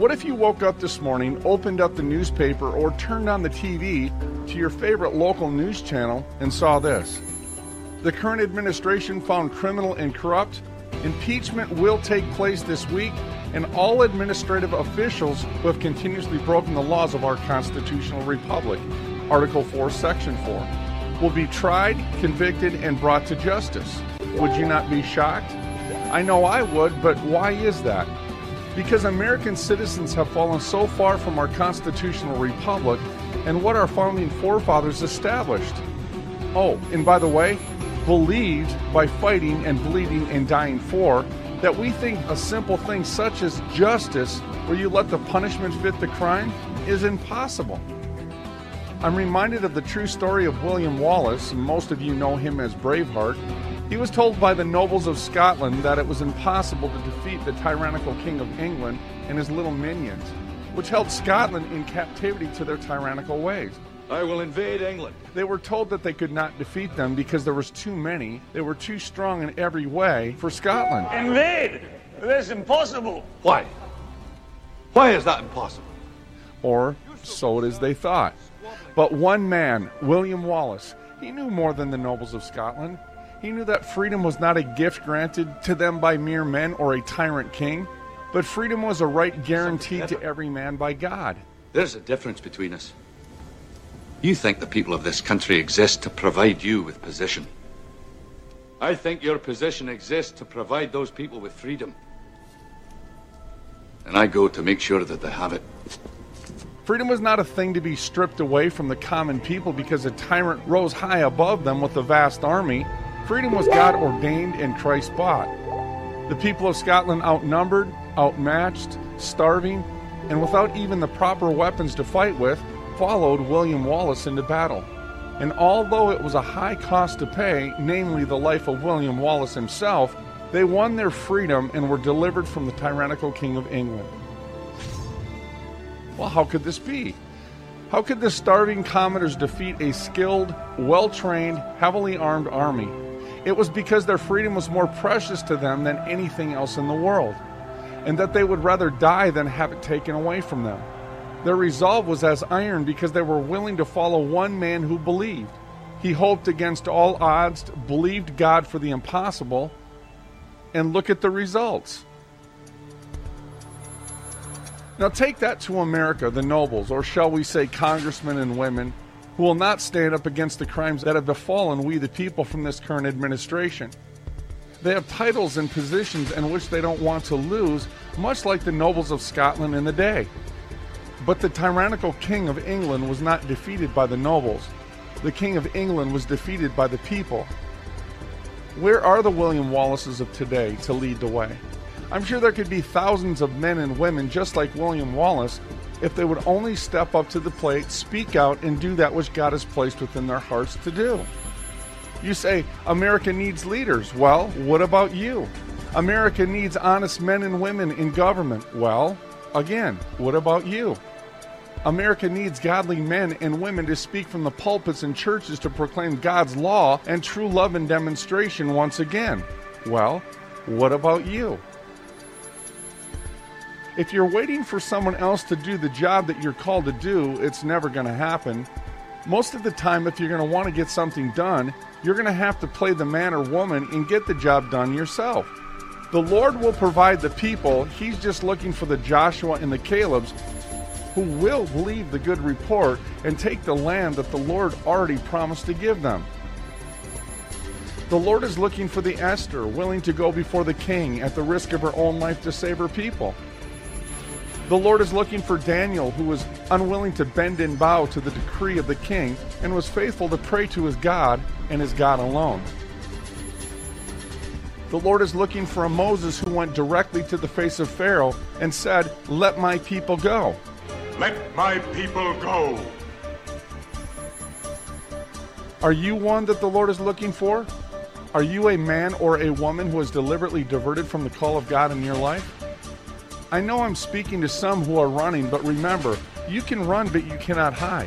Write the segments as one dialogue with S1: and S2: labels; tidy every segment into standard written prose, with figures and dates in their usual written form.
S1: What if you woke up this morning, opened up the newspaper, or turned on the TV to your favorite local news channel and saw this? The current administration found criminal and corrupt. Impeachment will take place this week, and all administrative officials who have continuously broken the laws of our constitutional republic, Article 4, Section 4, will be tried, convicted, and brought to justice. Would you not be shocked? I know I would, but why is that? Because American citizens have fallen so far from our constitutional republic and what our founding forefathers established. Oh, and by the way, believed by fighting and bleeding and dying for, that we think a simple thing such as justice, where you let the punishment fit the crime, is impossible. I'm reminded of the true story of William Wallace, and most of you know him as Braveheart. He was told by the nobles of Scotland that it was impossible to defeat the tyrannical King of England and his little minions, which held Scotland in captivity to their tyrannical ways.
S2: I will invade England.
S1: They were told that they could not defeat them because there was too many. They were too strong in every way for Scotland.
S3: Invade? That's impossible.
S2: Why? Why is that impossible?
S1: Or so it is they thought. But one man, William Wallace, he knew more than the nobles of Scotland. He knew that freedom was not a gift granted to them by mere men or a tyrant king, but freedom was a right guaranteed to every man by God.
S2: There's a difference between us. You think the people of this country exist to provide you with position. I think your position exists to provide those people with freedom. And I go to make sure that they have it.
S1: Freedom was not a thing to be stripped away from the common people because a tyrant rose high above them with a vast army. Freedom was God ordained and Christ bought. The people of Scotland outnumbered, outmatched, starving, and without even the proper weapons to fight with, followed William Wallace into battle. And although it was a high cost to pay, namely the life of William Wallace himself, they won their freedom and were delivered from the tyrannical King of England. Well, how could this be? How could the starving commoners defeat a skilled, well-trained, heavily armed army? It was because their freedom was more precious to them than anything else in the world, and that they would rather die than have it taken away from them. Their resolve was as iron because they were willing to follow one man who believed. He hoped against all odds, believed God for the impossible, and look at the results. Now take that to America, the nobles, or shall we say congressmen and women, who will not stand up against the crimes that have befallen we the people from this current administration. They have titles and positions in which they don't want to lose, much like the nobles of Scotland in the day. But the tyrannical King of England was not defeated by the nobles. The King of England was defeated by the people. Where are the William Wallaces of today to lead the way? I'm sure there could be thousands of men and women just like William Wallace if they would only step up to the plate, speak out, and do that which God has placed within their hearts to do. You say, America needs leaders. Well, what about you? America needs honest men and women in government. Well, again, what about you? America needs godly men and women to speak from the pulpits and churches to proclaim God's law and true love and demonstration once again. Well, what about you? If you're waiting for someone else to do the job that you're called to do, it's never going to happen. Most of the time, if you're going to want to get something done, you're going to have to play the man or woman and get the job done yourself. The Lord will provide the people. He's just looking for the Joshua and the Calebs who will believe the good report and take the land that the Lord already promised to give them. The Lord is looking for the Esther, willing to go before the king at the risk of her own life to save her people. The Lord is looking for Daniel, who was unwilling to bend and bow to the decree of the king and was faithful to pray to his God and his God alone. The Lord is looking for a Moses who went directly to the face of Pharaoh and said, "Let my people go."
S3: Let my people go.
S1: Are you one that the Lord is looking for? Are you a man or a woman who is deliberately diverted from the call of God in your life? I know I'm speaking to some who are running, but remember, you can run, but you cannot hide.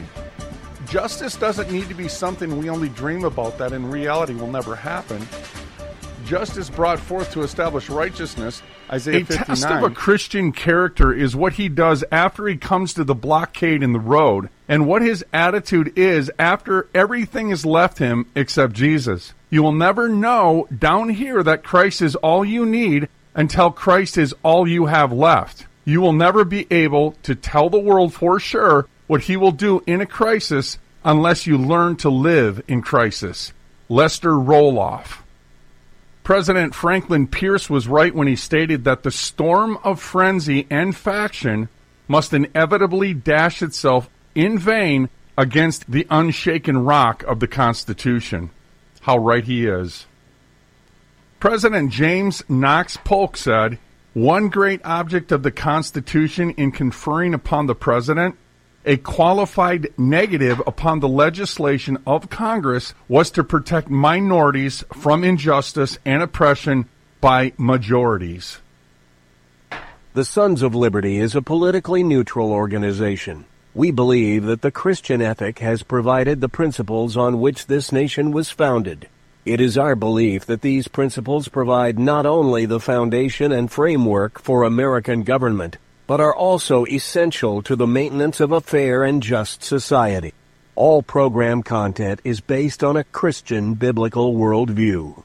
S1: Justice doesn't need to be something we only dream about that in reality will never happen. justice brought forth to establish righteousness, Isaiah 59. A test of a Christian character is what he does after he comes to the blockade in the road, and what his attitude is after everything has left him except Jesus. You will never know down here that Christ is all you need until Christ is all you have left. You will never be able to tell the world for sure what he will do in a crisis unless you learn to live in crisis. Lester Roloff. President Franklin Pierce was right when he stated that the storm of frenzy and faction must inevitably dash itself in vain against the unshaken rock of the Constitution. How right he is. President James Knox Polk said, "One great object of the Constitution in conferring upon the President a qualified negative upon the legislation of Congress was to protect minorities from injustice and oppression by majorities."
S4: The Sons of Liberty is a politically neutral organization. We believe that the Christian ethic has provided the principles on which this nation was founded. It is our belief that these principles provide not only the foundation and framework for American government, but are also essential to the maintenance of a fair and just society. All program content is based on a Christian biblical worldview.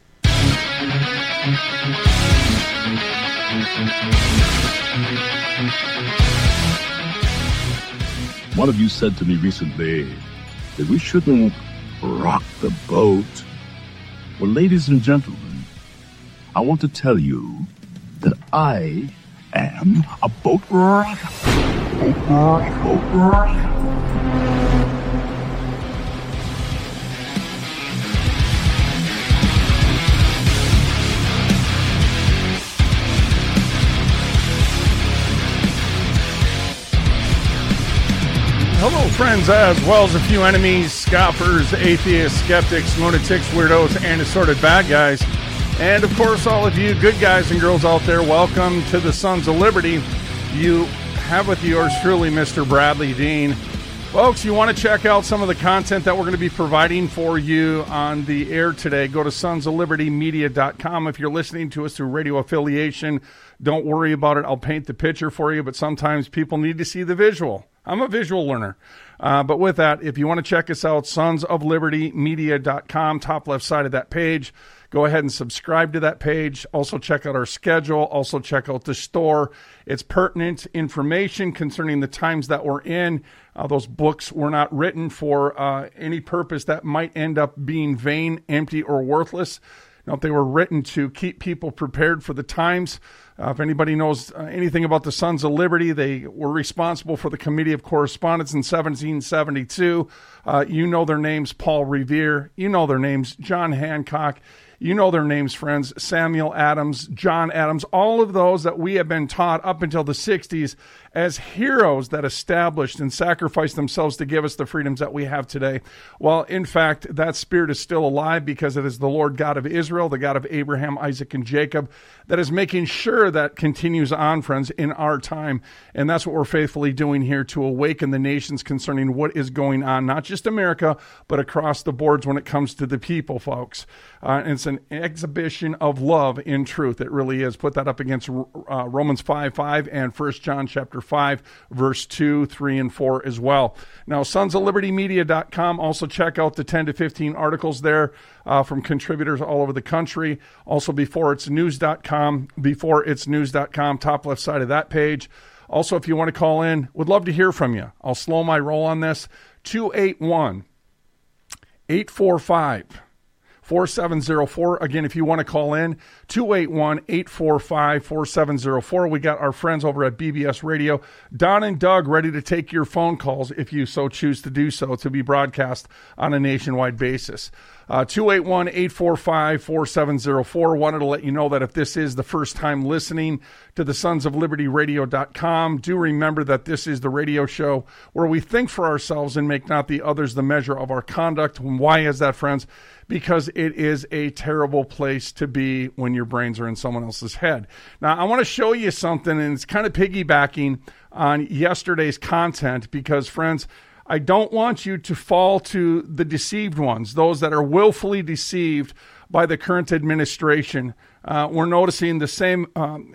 S5: One of you said to me recently that we shouldn't rock the boat. Well, ladies and gentlemen, I want to tell you that I am a boat rocker. Boat rocker.
S1: Hello, friends, as well as a few enemies, scoffers, atheists, skeptics, lunatics, weirdos, and assorted bad guys. And, of course, all of you good guys and girls out there, welcome to the Sons of Liberty. You have with yours truly, Mr. Bradley Dean. Folks, you want to check out some of the content that we're going to be providing for you on the air today, go to sonsoflibertymedia.com. If you're listening to us through radio affiliation, don't worry about it. I'll paint the picture for you, but sometimes people need to see the visual. I'm a visual learner. But with that, if you want to check us out, sonsoflibertymedia.com, top left side of that page. Go ahead and subscribe to that page. Also check out our schedule. Also check out the store. It's pertinent information concerning the times that we're in. Those books were not written for any purpose that might end up being vain, empty, or worthless. No, they were written to keep people prepared for the times. If anybody knows anything about the Sons of Liberty, they were responsible for the Committee of Correspondence in 1772. You know their names, Paul Revere. You know their names, John Hancock. You know their names, friends, Samuel Adams, John Adams, all of those that we have been taught up until the 60s as heroes that established and sacrificed themselves to give us the freedoms that we have today. Well, in fact, that spirit is still alive because it is the Lord God of Israel, the God of Abraham, Isaac, and Jacob, that is making sure that continues on, friends, in our time. And that's what we're faithfully doing here to awaken the nations concerning what is going on, not just America, but across the boards when it comes to the people, folks. It's an exhibition of love in truth. It really is. Put that up against Romans 5:5 and 1 John chapter 5, verse 2, 3, and 4 as well. Now, sonsoflibertymedia.com. Also check out the 10 to 15 articles there from contributors all over the country. Also, beforeitsnews.com, top left side of that page. Also, if you want to call in, would love to hear from you. I'll slow my roll on this. 281-845-4704. Again, if you want to call in, 281-845-4704. We got our friends over at BBS Radio, Don and Doug, ready to take your phone calls if you so choose to do so, to be broadcast on a nationwide basis. 281-845-4704. Wanted to let you know that if this is the first time listening to the sonsoflibertyradio.com, do remember that this is the radio show where we think for ourselves and make not the others the measure of our conduct. And why is that, friends? Because it is a terrible place to be when your brains are in someone else's head. Now, I want to show you something, and it's kind of piggybacking on yesterday's content because, friends, I don't want you to fall to the deceived ones, those that are willfully deceived by the current administration. We're noticing the same,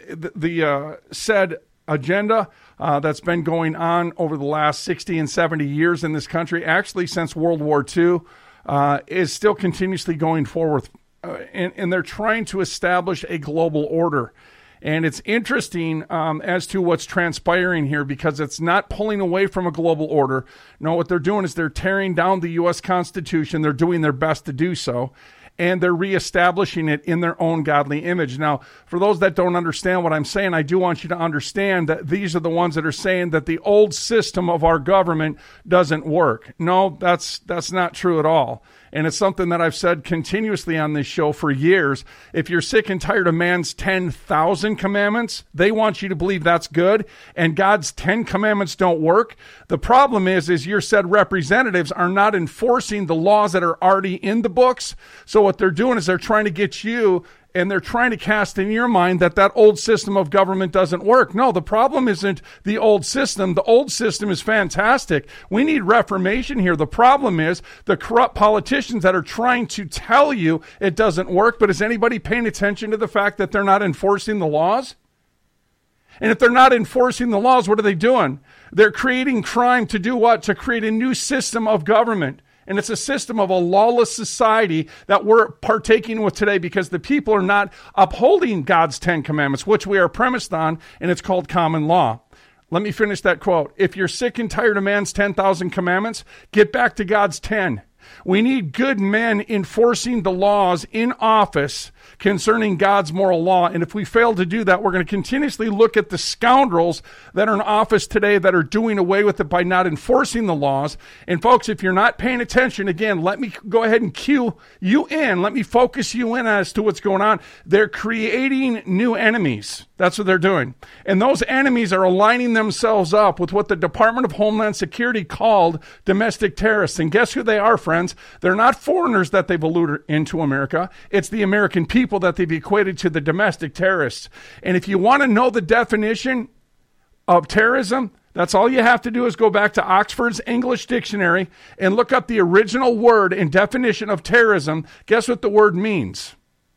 S1: said agenda that's been going on over the last 60 and 70 years in this country, actually since World War II, is still continuously going forward. And they're trying to establish a global order. And it's interesting as to what's transpiring here, because it's not pulling away from a global order. No, what they're doing is they're tearing down the U.S. Constitution. They're doing their best to do so. And they're reestablishing it in their own godly image. Now, for those that don't understand what I'm saying, I do want you to understand that these are the ones that are saying that the old system of our government doesn't work. No, that's not true at all. And it's something that I've said continuously on this show for years. If you're sick and tired of man's 10,000 commandments, they want you to believe that's good, and God's 10 commandments don't work. The problem is your said representatives are not enforcing the laws that are already in the books. So what they're doing is they're trying to get you, and they're trying to cast in your mind that old system of government doesn't work. No, the problem isn't the old system. The old system is fantastic. We need reformation here. The problem is the corrupt politicians that are trying to tell you it doesn't work. But is anybody paying attention to the fact that they're not enforcing the laws? And if they're not enforcing the laws, what are they doing? They're creating crime to do what? To create a new system of government. And it's a system of a lawless society that we're partaking with today, because the people are not upholding God's 10 commandments, which we are premised on, and it's called common law. Let me finish that quote. If you're sick and tired of man's 10,000 commandments, get back to God's 10. We need good men enforcing the laws in office concerning God's moral law. And if we fail to do that, we're going to continuously look at the scoundrels that are in office today that are doing away with it by not enforcing the laws. And folks, if you're not paying attention, again, let me go ahead and cue you in. Let me focus you in as to what's going on. They're creating new enemies. That's what they're doing. And those enemies are aligning themselves up with what the Department of Homeland Security called domestic terrorists. And guess who they are, friends? They're not foreigners that they've eluded into America. It's the American people that they've equated to the domestic terrorists. And if you want to know the definition of terrorism, that's all you have to do is go back to Oxford's English Dictionary and look up the original word and definition of terrorism. Guess what the word means?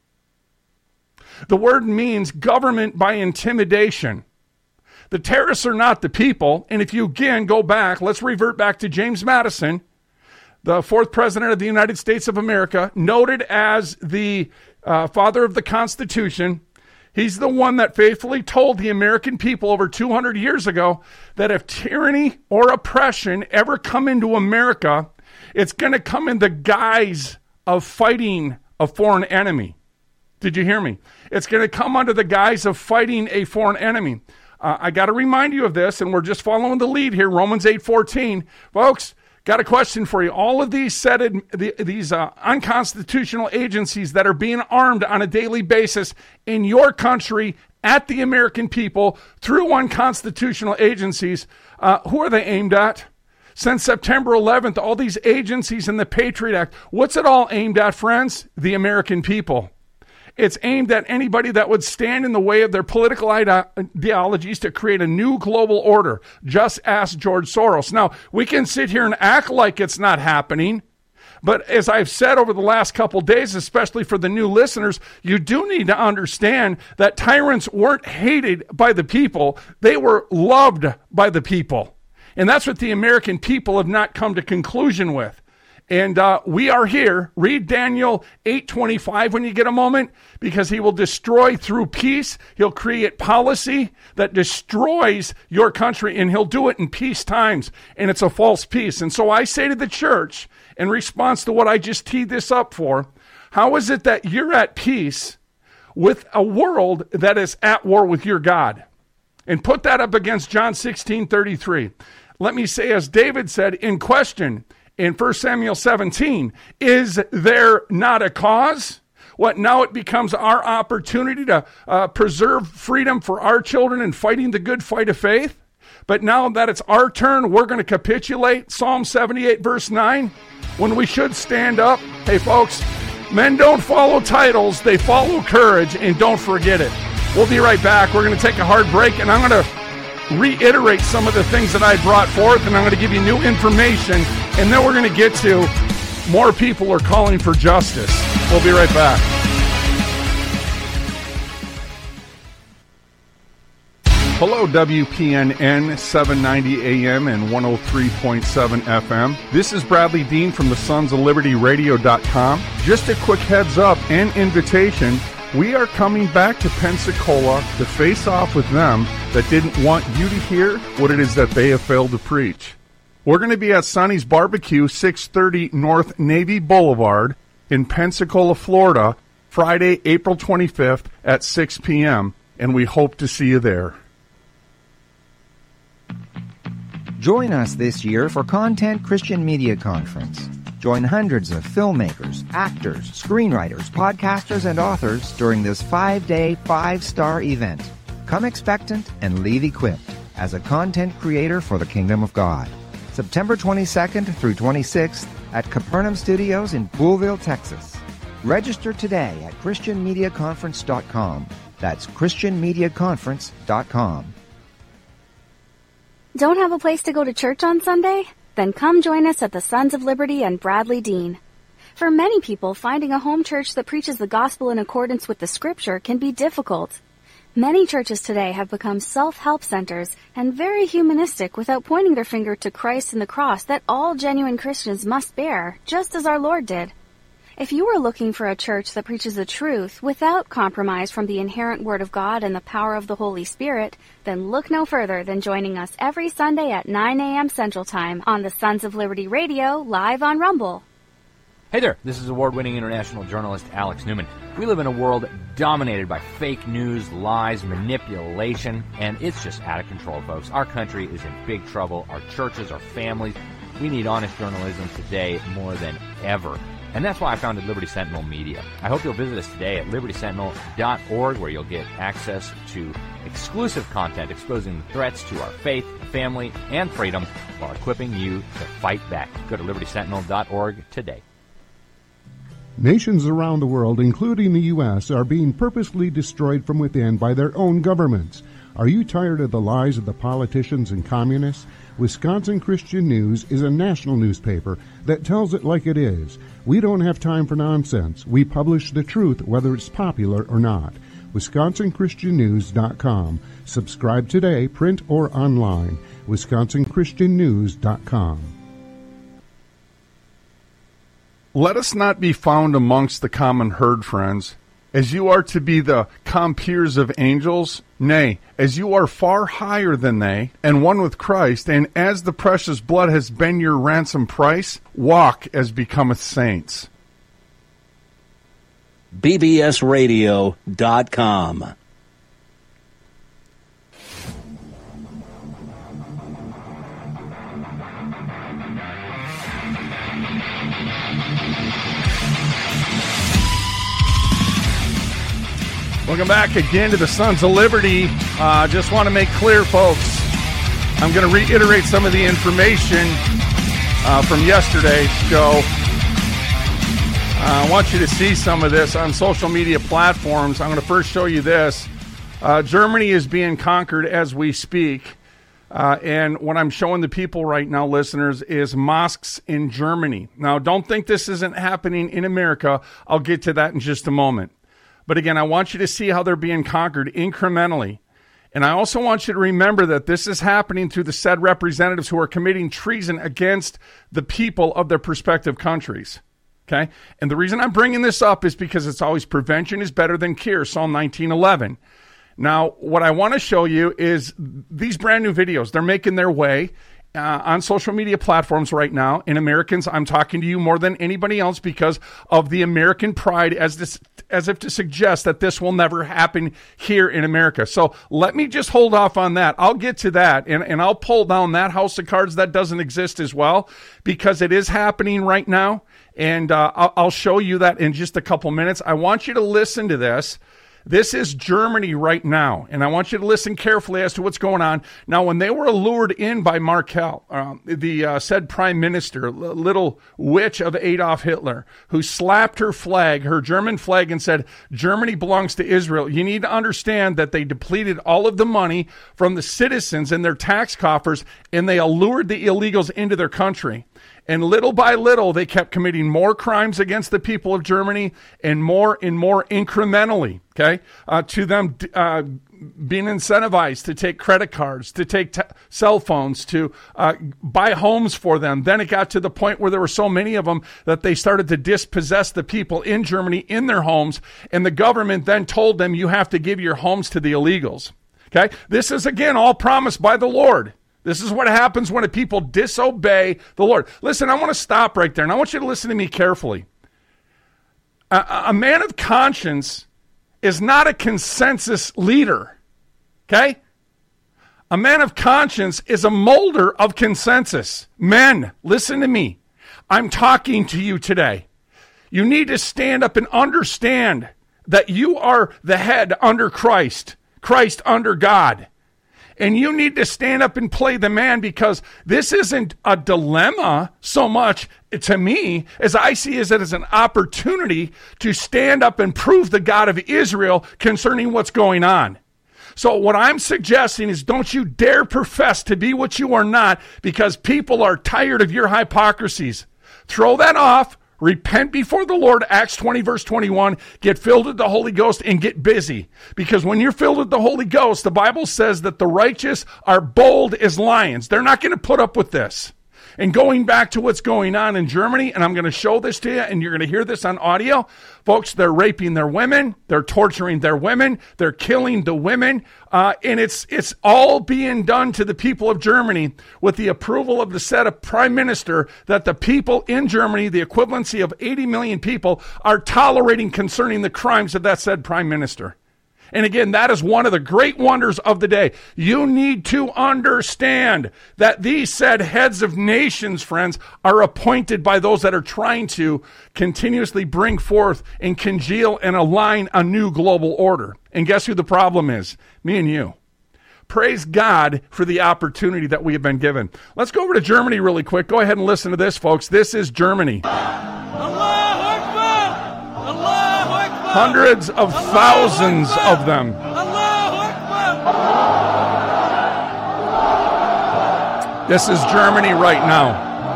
S1: The word means government by intimidation. The terrorists are not the people. And if you again go back, let's revert back to James Madison, the fourth president of the United States of America, noted as the father of the Constitution. He's the one that faithfully told the American people over 200 years ago that if tyranny or oppression ever come into America, it's going to come in the guise of fighting a foreign enemy. Did you hear me? It's going to come under the guise of fighting a foreign enemy. I got to remind you of this, and we're just following the lead here, Romans 8:14. Folks, got a question for you. All of these these unconstitutional agencies that are being armed on a daily basis in your country at the American people through unconstitutional agencies, who are they aimed at? Since September 11th, all these agencies in the Patriot Act, what's it all aimed at, friends? The American people. It's aimed at anybody that would stand in the way of their political ideologies to create a new global order. Just ask George Soros. Now, we can sit here and act like it's not happening, but as I've said over the last couple days, especially for the new listeners, you do need to understand that tyrants weren't hated by the people. They were loved by the people. And that's what the American people have not come to conclusion with. And we are here. Read Daniel 8:25 when you get a moment, because he will destroy through peace. He'll create policy that destroys your country, and he'll do it in peace times. And it's a false peace. And so I say to the church, in response to what I just teed this up for, how is it that you're at peace with a world that is at war with your God? And put that up against John 16:33. Let me say, as David said, in question, in 1 Samuel 17, is there not a cause? What, now it becomes our opportunity to preserve freedom for our children and fighting the good fight of faith? But now that it's our turn, we're going to capitulate. Psalm 78, verse 9, when we should stand up. Hey, folks, men don't follow titles, they follow courage, and don't forget it. We'll be right back. We're going to take a hard break, and I'm going to reiterate some of the things that I brought forth, and I'm going to give you new information, and then we're going to get to more people are calling for justice. We'll be right back. Hello, WPNN 790 AM and 103.7 FM. This is Bradley Dean from the Sons of Liberty Radio.com. Just a quick heads up and invitation. We are coming back to Pensacola to face off with them that didn't want you to hear what it is that they have failed to preach. We're going to be at Sonny's Barbecue, 630 North Navy Boulevard in Pensacola, Florida, Friday, April 25th at 6 p.m., and we hope to see you there.
S6: Join us this year for Content Christian Media Conference. Join hundreds of filmmakers, actors, screenwriters, podcasters, and authors during this 5-day, 5-star event. Come expectant and leave equipped as a content creator for the kingdom of God. September 22nd through 26th at Capernaum Studios in Poolville, Texas. Register today at ChristianMediaConference.com. That's ChristianMediaConference.com.
S7: Don't have a place to go to church on Sunday? Then come join us at the Sons of Liberty and Bradley Dean. For many people, finding a home church that preaches the gospel in accordance with the Scripture can be difficult. Many churches today have become self-help centers and very humanistic without pointing their finger to Christ and the cross that all genuine Christians must bear, just as our Lord did. If you are looking for a church that preaches the truth without compromise from the inherent Word of God and the power of the Holy Spirit, then look no further than joining us every Sunday at 9 a.m. Central Time on the Sons of Liberty Radio, live on Rumble.
S8: Hey there, this is award-winning international journalist Alex Newman. We live in a world dominated by fake news, lies, manipulation, and it's just out of control, folks. Our country is in big trouble. Our churches, our families. We need honest journalism today more than ever. And that's why I founded Liberty Sentinel Media. I hope you'll visit us today at libertysentinel.org, where you'll get access to exclusive content exposing the threats to our faith, family, and freedom while equipping you to fight back. Go to libertysentinel.org today.
S9: Nations around the world, including the U.S., are being purposely destroyed from within by their own governments. Are you tired of the lies of the politicians and communists? Wisconsin Christian News is a national newspaper that tells it like it is. We don't have time for nonsense. We publish the truth, whether it's popular or not. WisconsinChristianNews.com. Subscribe today, print or online. WisconsinChristianNews.com.
S1: Let us not be found amongst the common herd, friends, as you are to be the compeers of angels, nay, as you are far higher than they, and one with Christ, and as the precious blood has been your ransom price, walk as becometh saints.
S4: BBSRadio.com.
S1: Welcome back again to the Sons of Liberty. Just want to make clear, folks, I'm going to reiterate some of the information from yesterday's show. I want you to see some of this on social media platforms. I'm going to first show you this. Germany is being conquered as we speak. And what I'm showing the people right now, listeners, is mosques in Germany. Now, don't think this isn't happening in America. I'll get to that in just a moment. But again, I want you to see how they're being conquered incrementally. And I also want you to remember that this is happening through the said representatives who are committing treason against the people of their respective countries. Okay? And the reason I'm bringing this up is because it's always prevention is better than cure, Psalm 19:11. Now, what I want to show you is these brand new videos. They're making their way on social media platforms right now. And Americans, I'm talking to you more than anybody else because of the American pride as if to suggest that this will never happen here in America. So let me just hold off on that. I'll get to that, and I'll pull down that house of cards that doesn't exist as well, because it is happening right now, and I'll show you that in just a couple minutes. I want you to listen to this. This is Germany right now, and I want you to listen carefully as to what's going on. Now, when they were lured in by Merkel, the said prime minister, little witch of Adolf Hitler, who slapped her flag, her German flag, and said, Germany belongs to Israel, you need to understand that they depleted all of the money from the citizens in their tax coffers, and they allured the illegals into their country. And little by little, they kept committing more crimes against the people of Germany and more incrementally, okay, to them being incentivized to take credit cards, to take cell phones, to buy homes for them. Then it got to the point where there were so many of them that they started to dispossess the people in Germany in their homes, and the government then told them, you have to give your homes to the illegals. Okay? This is, again, all promised by the Lord. This is what happens when a people disobey the Lord. Listen, I want to stop right there, and I want you to listen to me carefully. A man of conscience is not a consensus leader, okay? A man of conscience is a molder of consensus. Men, listen to me. I'm talking to you today. You need to stand up and understand that you are the head under Christ, Christ under God. And you need to stand up and play the man, because this isn't a dilemma so much to me as I see it as an opportunity to stand up and prove the God of Israel concerning what's going on. So what I'm suggesting is, don't you dare profess to be what you are not, because people are tired of your hypocrisies. Throw that off. Repent before the Lord, Acts 20, verse 21, get filled with the Holy Ghost and get busy. Because when you're filled with the Holy Ghost, the Bible says that the righteous are bold as lions. They're not going to put up with this. And going back to what's going on in Germany, and I'm going to show this to you, and you're going to hear this on audio. Folks, they're raping their women. They're torturing their women. They're killing the women. And it's all being done to the people of Germany with the approval of the said prime minister, that the people in Germany, the equivalency of 80 million people, are tolerating concerning the crimes of that said prime minister. And again, that is one of the great wonders of the day. You need to understand that these said heads of nations, friends, are appointed by those that are trying to continuously bring forth and congeal and align a new global order. And guess who the problem is? Me and you. Praise God for the opportunity that we have been given. Let's go over to Germany really quick. Go ahead and listen to this, folks. This is Germany. Hundreds of thousands of them. This is Germany right now.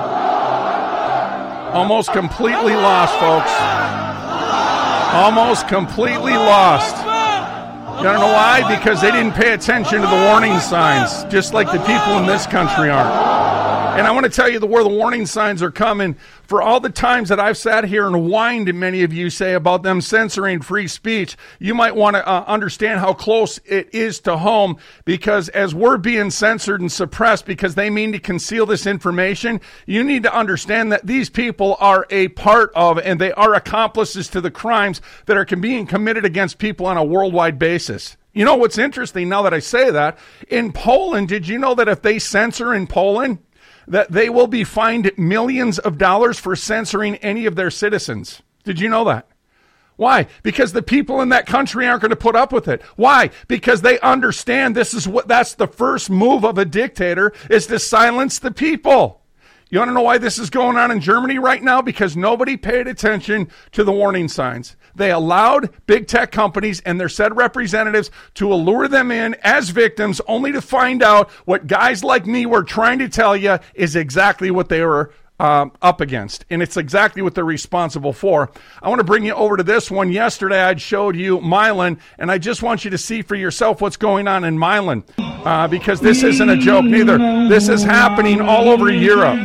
S1: Almost completely lost, folks. Almost completely lost. You don't know why? Because they didn't pay attention to the warning signs, just like the people in this country aren't. And I want to tell you where the warning signs are coming. For all the times that I've sat here and whined, many of you say, about them censoring free speech, you might want to understand how close it is to home, because as we're being censored and suppressed because they mean to conceal this information, you need to understand that these people are a part of, and they are accomplices to the crimes that are being committed against people on a worldwide basis. You know what's interesting, now that I say that, in Poland, did you know that if they censor in Poland, that they will be fined millions of dollars for censoring any of their citizens? Did you know that? Why? Because the people in that country aren't going to put up with it. Why? Because they understand that's the first move of a dictator, is to silence the people. You want to know why this is going on in Germany right now? Because nobody paid attention to the warning signs. They allowed big tech companies and their said representatives to allure them in as victims, only to find out what guys like me were trying to tell you is exactly what they were up against. And it's exactly what they're responsible for. I want to bring you over to this one. Yesterday, I showed you Milan, and I just want you to see for yourself what's going on in Milan, because this isn't a joke neither. This is happening all over Europe.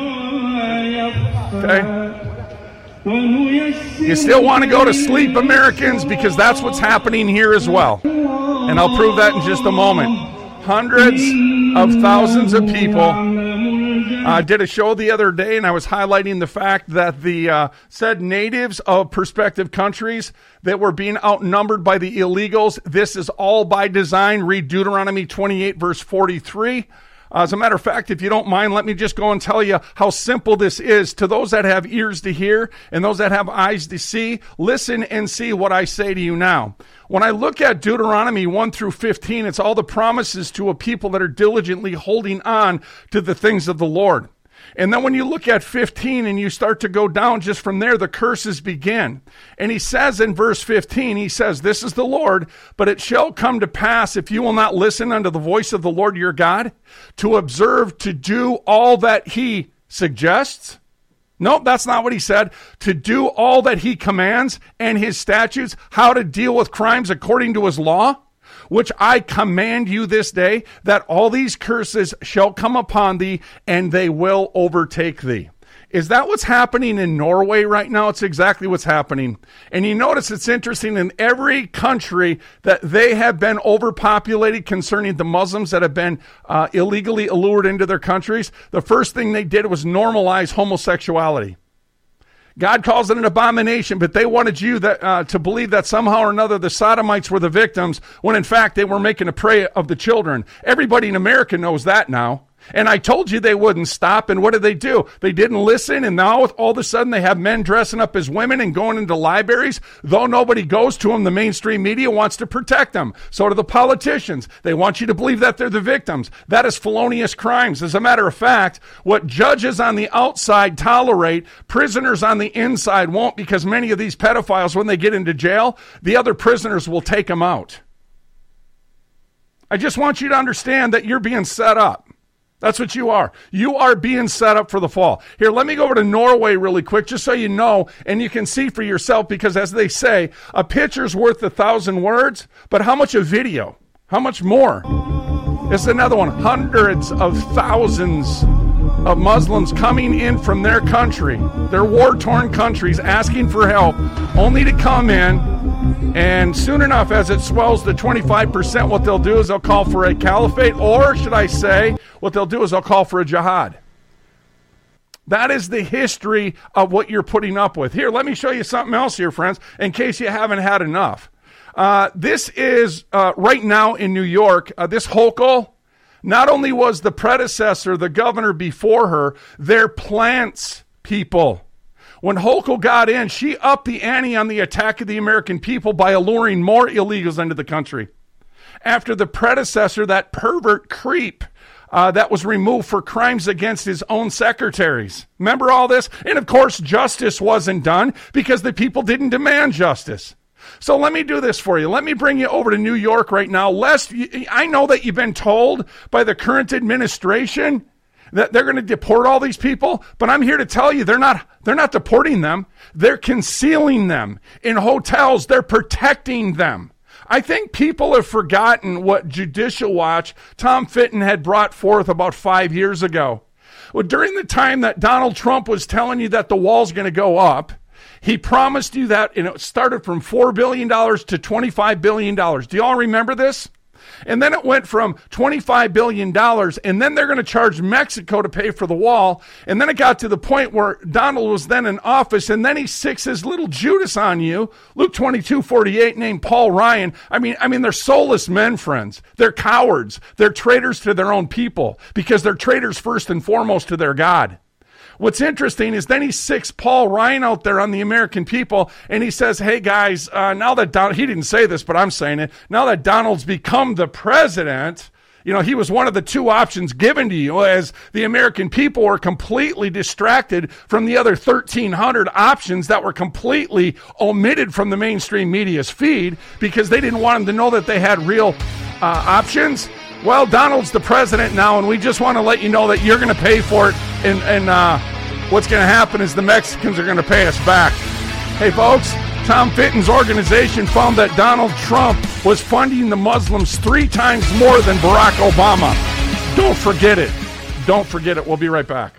S1: Okay? You still want to go to sleep, Americans, because that's what's happening here as well. And I'll prove that in just a moment. Hundreds of thousands of people. I did a show the other day, and I was highlighting the fact that the said natives of prospective countries that were being outnumbered by the illegals. This is all by design. Read Deuteronomy 28, verse 43. As a matter of fact, if you don't mind, let me just go and tell you how simple this is. To those that have ears to hear and those that have eyes to see, listen and see what I say to you now. When I look at Deuteronomy 1 through 15, it's all the promises to a people that are diligently holding on to the things of the Lord. And then when you look at 15 and you start to go down just from there, the curses begin. And he says in verse 15, he says, "This is the Lord, but it shall come to pass, if you will not listen unto the voice of the Lord your God, to observe to do all that he suggests." Nope, that's not what he said. To do all that he commands and his statutes, how to deal with crimes according to his law, which I command you this day, that all these curses shall come upon thee, and they will overtake thee. Is that what's happening in Norway right now? It's exactly what's happening. And you notice it's interesting, in every country that they have been overpopulated concerning the Muslims that have been illegally allured into their countries, the first thing they did was normalize homosexuality. God calls it an abomination, but they wanted you to believe that somehow or another the Sodomites were the victims, when in fact they were making a prey of the children. Everybody in America knows that now. And I told you they wouldn't stop, and what did they do? They didn't listen, and now all of a sudden they have men dressing up as women and going into libraries. Though nobody goes to them, the mainstream media wants to protect them. So do the politicians. They want you to believe that they're the victims. That is felonious crimes. As a matter of fact, what judges on the outside tolerate, prisoners on the inside won't, because many of these pedophiles, when they get into jail, the other prisoners will take them out. I just want you to understand that you're being set up. That's what you are. You are being set up for the fall. Here, let me go over to Norway really quick, just so you know, and you can see for yourself, because as they say, a picture's worth 1,000 words, but how much a video? How much more? It's another one. Hundreds of thousands of Muslims coming in from their country, their war-torn countries, asking for help, only to come in, and soon enough, as it swells to 25%, what they'll do is they'll call for a caliphate, or should I say, what they'll do is they'll call for a jihad. That is the history of what you're putting up with. Here, let me show you something else here, friends, in case you haven't had enough. This is right now in New York. This Hochul, not only was the predecessor, the governor before her, they're plants people. When Hochul got in, she upped the ante on the attack of the American people by alluring more illegals into the country. After the predecessor, that pervert creep that was removed for crimes against his own secretaries. Remember all this? And of course, justice wasn't done because the people didn't demand justice. So let me do this for you. Let me bring you over to New York right now. Lest I know that you've been told by the current administration that they're going to deport all these people, but I'm here to tell you they're not deporting them. They're concealing them in hotels. They're protecting them. I think people have forgotten what Judicial Watch, Tom Fitton, had brought forth about 5 years ago. Well, during the time that Donald Trump was telling you that the wall's going to go up, he promised you that, and it started from $4 billion to $25 billion. Do you all remember this? And then it went from $25 billion, and then they're going to charge Mexico to pay for the wall. And then it got to the point where Donald was then in office, and then he sicks his little Judas on you, Luke 22:48, named Paul Ryan. I mean, they're soulless men, friends. They're cowards. They're traitors to their own people, because they're traitors first and foremost to their God. What's interesting is then he sicks Paul Ryan out there on the American people, and he says, hey guys, now that Donald, he didn't say this, but I'm saying it, now that Donald's become the president, you know, he was one of the two options given to you, as the American people were completely distracted from the other 1,300 options that were completely omitted from the mainstream media's feed because they didn't want them to know that they had real options. Well, Donald's the president now, and we just want to let you know that you're going to pay for it, and what's going to happen is the Mexicans are going to pay us back. Hey, folks, Tom Fitton's organization found that Donald Trump was funding the Muslims 3 times more than Barack Obama. Don't forget it. Don't forget it. We'll be right back.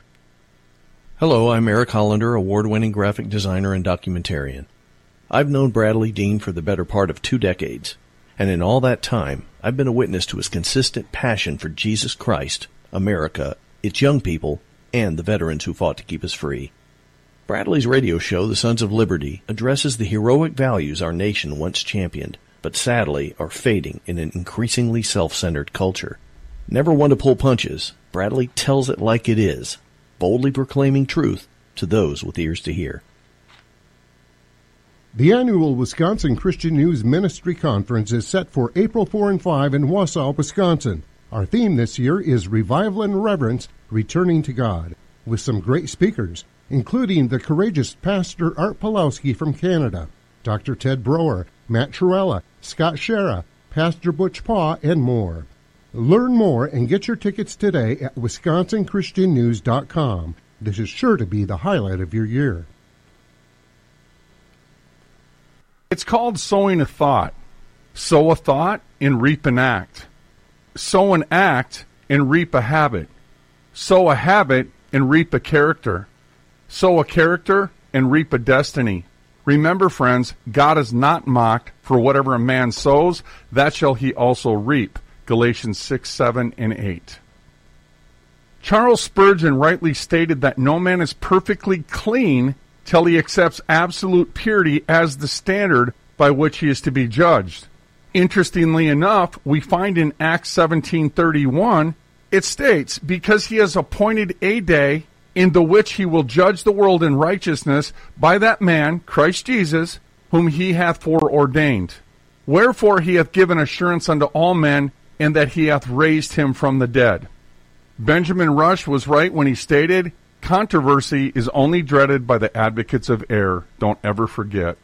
S10: Hello, I'm Eric Hollander, award-winning graphic designer and documentarian. I've known Bradley Dean for the better part of 2 decades. And in all that time, I've been a witness to his consistent passion for Jesus Christ, America, its young people, and the veterans who fought to keep us free. Bradley's radio show, The Sons of Liberty, addresses the heroic values our nation once championed, but sadly are fading in an increasingly self-centered culture. Never one to pull punches, Bradley tells it like it is, boldly proclaiming truth to those with ears to hear.
S9: The annual Wisconsin Christian News Ministry Conference is set for April 4 and 5 in Wausau, Wisconsin. Our theme this year is Revival and Reverence, Returning to God, with some great speakers, including the courageous Pastor Art Pawlowski from Canada, Dr. Ted Brower, Matt Truella, Scott Shera, Pastor Butch Paw, and more. Learn more and get your tickets today at WisconsinChristianNews.com. This is sure to be the highlight of your year.
S1: It's called sowing a thought. Sow a thought and reap an act. Sow an act and reap a habit. Sow a habit and reap a character. Sow a character and reap a destiny. Remember, friends, God is not mocked, for whatever a man sows, that shall he also reap. Galatians 6, 7, and 8. Charles Spurgeon rightly stated that no man is perfectly clean till he accepts absolute purity as the standard by which he is to be judged. Interestingly enough, we find in Acts 17:31, it states, because he has appointed a day in the which he will judge the world in righteousness by that man, Christ Jesus, whom he hath foreordained. Wherefore he hath given assurance unto all men, and that he hath raised him from the dead. Benjamin Rush was right when he stated, controversy is only dreaded by the advocates of error. Don't ever forget.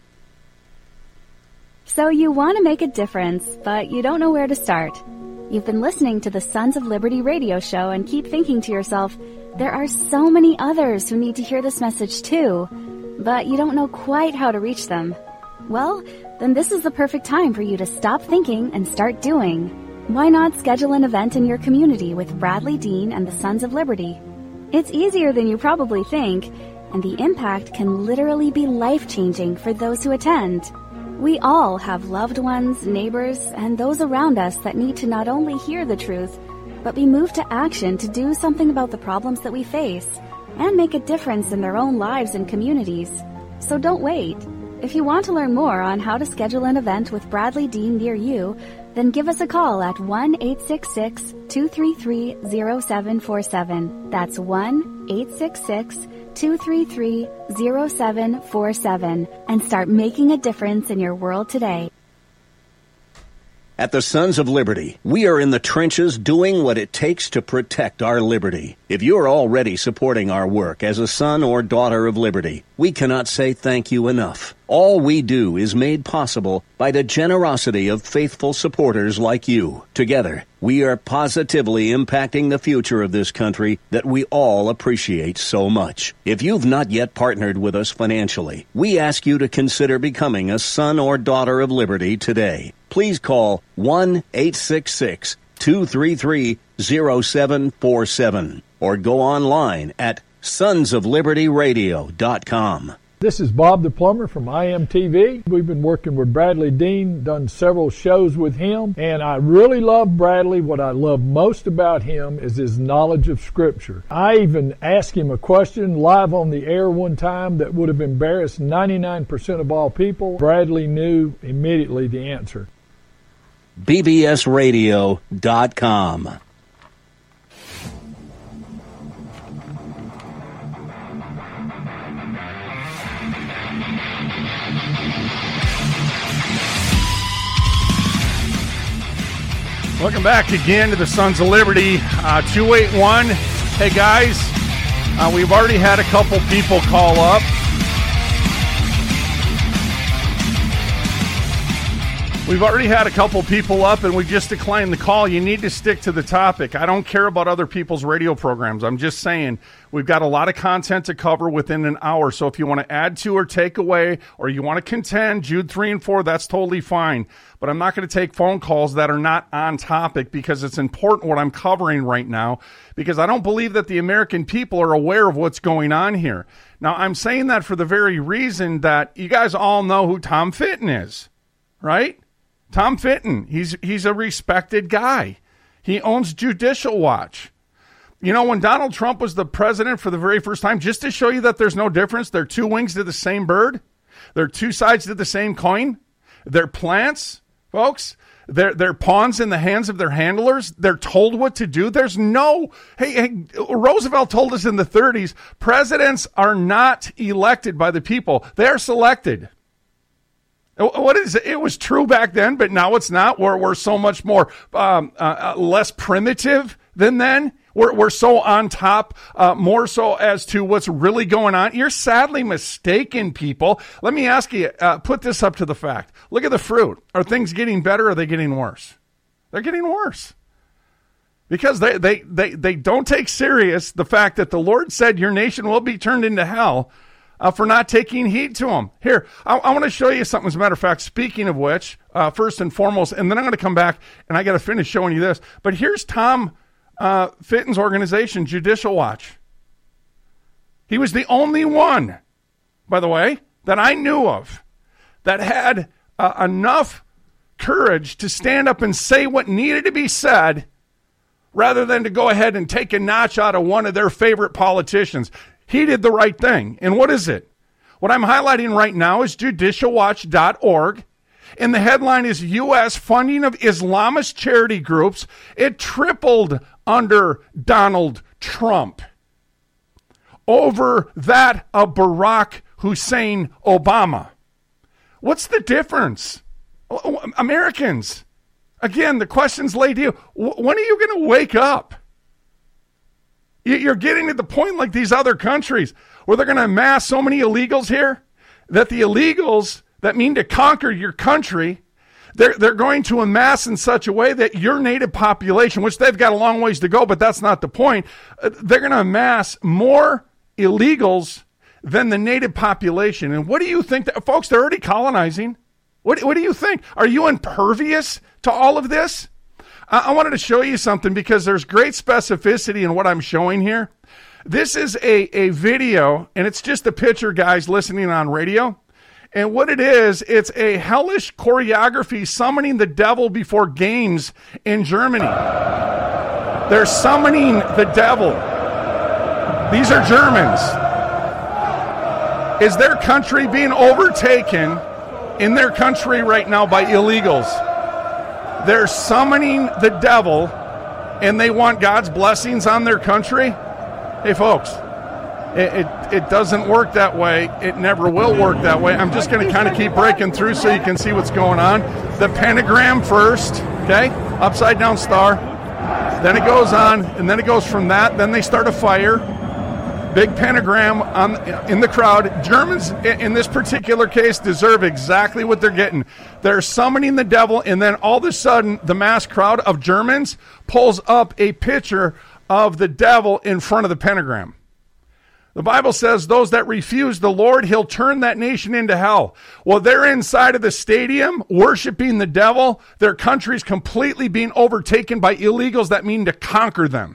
S7: So you want to make a difference, but you don't know where to start. You've been listening to the Sons of Liberty radio show and keep thinking to yourself, there are so many others who need to hear this message too, but you don't know quite how to reach them. Well, then this is the perfect time for you to stop thinking and start doing. Why not schedule an event in your community with Bradley Dean and the Sons of Liberty? It's easier than you probably think, and the impact can literally be life-changing for those who attend. We all have loved ones, neighbors, and those around us that need to not only hear the truth, but be moved to action to do something about the problems that we face and make a difference in their own lives and communities. So don't wait. If you want to learn more on how to schedule an event with Bradley Dean near you, then give us a call at 1-866-233-0747. That's 1-866-233-0747 and start making a difference in your world today.
S4: At the Sons of Liberty, we are in the trenches doing what it takes to protect our liberty. If you are already supporting our work as a son or daughter of liberty, we cannot say thank you enough. All we do is made possible by the generosity of faithful supporters like you. Together, we are positively impacting the future of this country that we all appreciate so much. If you've not yet partnered with us financially, we ask you to consider becoming a son or daughter of liberty today. Please call 1-866-233-0747 or go online at sonsoflibertyradio.com.
S11: This is Bob the Plumber from IMTV. We've been working with Bradley Dean, done several shows with him, and I really love Bradley. What I love most about him is his knowledge of Scripture. I even asked him a question live on the air one time that would have embarrassed 99% of all people. Bradley knew immediately the answer.
S4: bbsradio.com.
S1: Welcome back again to the Sons of Liberty, 281. Hey guys, we've already had a couple people call up. We've already had a couple people up and we just declined the call. You need to stick to the topic. I don't care about other people's radio programs. I'm just saying we've got a lot of content to cover within an hour. So if you want to add to or take away or you want to contend, Jude 3 and 4, that's totally fine. But I'm not going to take phone calls that are not on topic because it's important what I'm covering right now because I don't believe that the American people are aware of what's going on here. Now, I'm saying that for the very reason that you guys all know who Tom Fitton is, right? Tom Fitton, he's a respected guy. He owns Judicial Watch. You know, when Donald Trump was the president for the very first time, just to show you that there's no difference, they're two wings to the same bird. They're two sides to the same coin. They're plants, folks. They're pawns in the hands of their handlers. They're told what to do. There's no, hey, Roosevelt told us in the 30s, presidents are not elected by the people. They're selected. What is it? It was true back then, but now it's not. We're so much more less primitive than then. We're so on top, more so as to what's really going on. You're sadly mistaken, people. Let me ask you, put this up to the fact. Look at the fruit. Are things getting better or are they getting worse? They're getting worse. because they don't take serious the fact that the Lord said your nation will be turned into hell for not taking heed to him. Here, I want to show you something, as a matter of fact, speaking of which, first and foremost, and then I'm going to come back and I got to finish showing you this. But here's Tom Fitton's organization, Judicial Watch. He was the only one, by the way, that I knew of that had enough courage to stand up and say what needed to be said rather than to go ahead and take a notch out of one of their favorite politicians. He did the right thing. And what is it? What I'm highlighting right now is judicialwatch.org. And the headline is U.S. funding of Islamist charity groups. It tripled under Donald Trump over that of Barack Hussein Obama. What's the difference? Americans, again, the question's laid to you. When are you going to wake up? You're getting to the point like these other countries where they're going to amass so many illegals here that the illegals that mean to conquer your country, they're going to amass in such a way that your native population, which they've got a long ways to go, but that's not the point, they're going to amass more illegals than the native population. And what do you think? Folks, they're already colonizing. What do you think? Are you impervious to all of this? I wanted to show you something because there's great specificity in what I'm showing here. This is a video, and it's just a picture, guys, listening on radio. And what it is, it's a hellish choreography summoning the devil before games in Germany. They're summoning the devil. These are Germans. Is their country being overtaken in their country right now by illegals? They're summoning the devil, and they want God's blessings on their country? Hey, folks, it doesn't work that way. It never will work that way. I'm just going to kind of keep breaking through so you can see what's going on. The pentagram first, okay? Upside down star. Then it goes on, and then it goes from that. Then they start a fire. Big pentagram in the crowd. Germans, in this particular case, deserve exactly what they're getting. They're summoning the devil, and then all of a sudden, the mass crowd of Germans pulls up a picture of the devil in front of the pentagram. The Bible says those that refuse the Lord, he'll turn that nation into hell. Well, they're inside of the stadium worshiping the devil. Their country's completely being overtaken by illegals that mean to conquer them.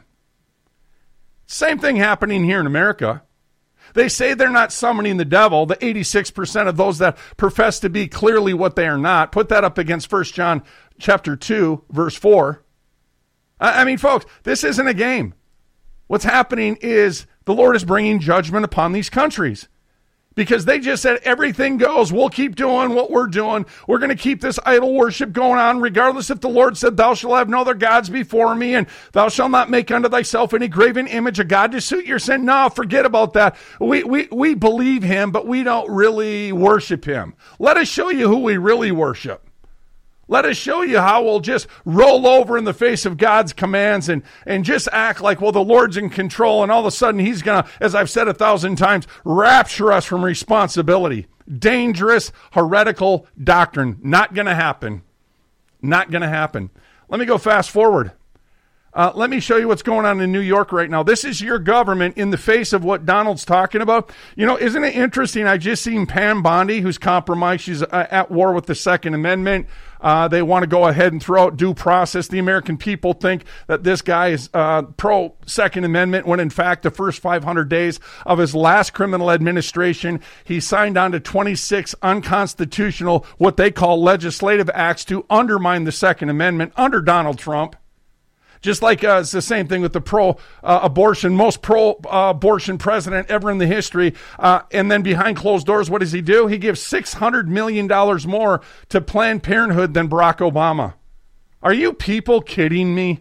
S1: Same thing happening here in America. They say they're not summoning the devil, the 86% of those that profess to be clearly what they are not. Put that up against 1 John chapter 2, verse 4. I mean, folks, this isn't a game. What's happening is the Lord is bringing judgment upon these countries because they just said everything goes. We'll keep doing what we're doing. We're going to keep this idol worship going on regardless if the Lord said, thou shalt have no other gods before me, and thou shalt not make unto thyself any graven image of God to suit your sin. No, forget about that. We believe him, but we don't really worship him. Let us show you who we really worship. Let us show you how we'll just roll over in the face of God's commands and just act like, well, the Lord's in control, and all of a sudden he's going to, as I've said 1,000 times, rapture us from responsibility. Dangerous, heretical doctrine. Not going to happen. Not going to happen. Let me go fast forward. Let me show you what's going on in New York right now. This is your government in the face of what Donald's talking about. You know, isn't it interesting? I just seen Pam Bondi, who's compromised. She's at war with the Second Amendment. They want to go ahead and throw out due process. The American people think that this guy is pro-Second Amendment when, in fact, the first 500 days of his last criminal administration, he signed on to 26 unconstitutional, what they call legislative acts to undermine the Second Amendment under Donald Trump. Just like it's the same thing with the pro-abortion, most pro-abortion president ever in the history. And then behind closed doors, what does he do? He gives $600 million more to Planned Parenthood than Barack Obama. Are you people kidding me?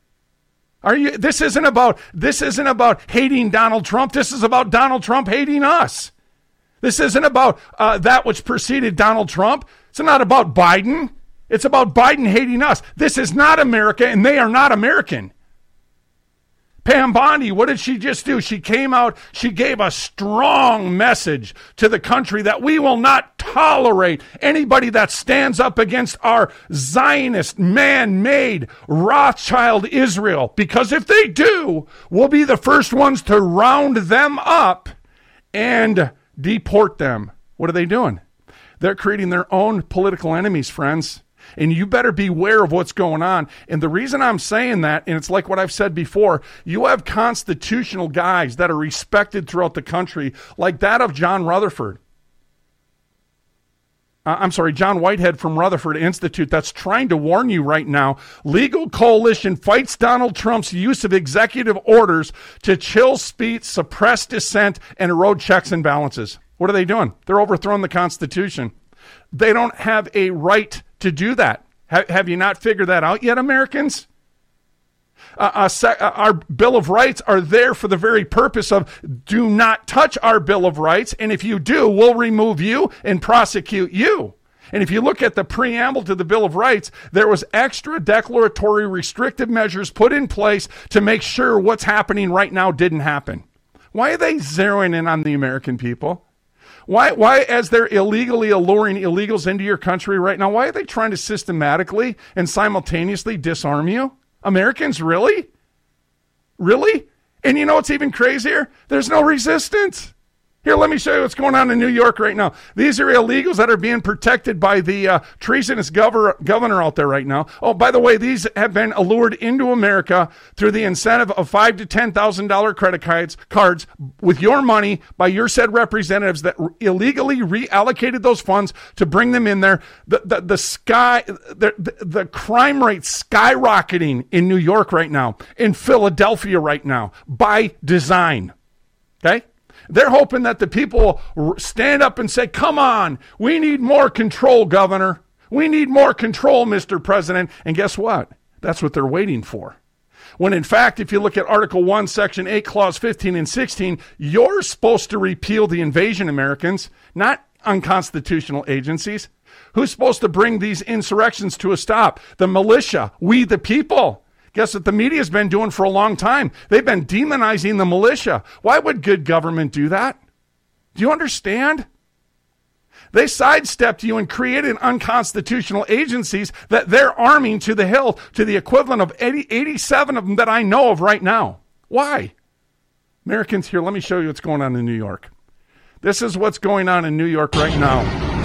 S1: This isn't about hating Donald Trump. This is about Donald Trump hating us. This isn't about that which preceded Donald Trump. It's not about Biden. It's about Biden hating us. This is not America, and they are not American. Pam Bondi, what did she just do? She came out, she gave a strong message to the country that we will not tolerate anybody that stands up against our Zionist, man-made Rothschild Israel. Because if they do, we'll be the first ones to round them up and deport them. What are they doing? They're creating their own political enemies, friends. And you better beware of what's going on. And the reason I'm saying that, and it's like what I've said before, you have constitutional guys that are respected throughout the country, like that of John Whitehead from Rutherford Institute, that's trying to warn you right now. Legal coalition fights Donald Trump's use of executive orders to chill speech, suppress dissent, and erode checks and balances. What are they doing? They're overthrowing the Constitution. They don't have a right to do that. Have you not figured that out yet, Americans? Our Bill of Rights are there for the very purpose of do not touch our Bill of Rights, and if you do, we'll remove you and prosecute you. And if you look at the preamble to the Bill of Rights, there was extra declaratory restrictive measures put in place to make sure what's happening right now didn't happen. Why are they zeroing in on the American people? Why, as they're illegally alluring illegals into your country right now, why are they trying to systematically and simultaneously disarm you? Americans, really? Really? And you know what's even crazier? There's no resistance. Here, let me show you what's going on in New York right now. These are illegals that are being protected by the treasonous governor out there right now. Oh, by the way, these have been allured into America through the incentive of $5,000 to $10,000 credit cards with your money by your said representatives that illegally reallocated those funds to bring them in there. The crime rate skyrocketing in New York right now, in Philadelphia right now, by design. Okay? They're hoping that the people will stand up and say, come on, we need more control, Governor. We need more control, Mr. President. And guess what? That's what they're waiting for. When in fact, if you look at Article 1, Section 8, Clause 15 and 16, you're supposed to repeal the invasion, Americans, not unconstitutional agencies. Who's supposed to bring these insurrections to a stop? The militia, we the people. Guess what the media's been doing for a long time? They've been demonizing the militia. Why would good government do that? Do you understand? They sidestepped you and created unconstitutional agencies that they're arming to the hill to the equivalent of 87 of them that I know of right now. Why? Americans, here, let me show you what's going on in New York. This is what's going on in New York right now.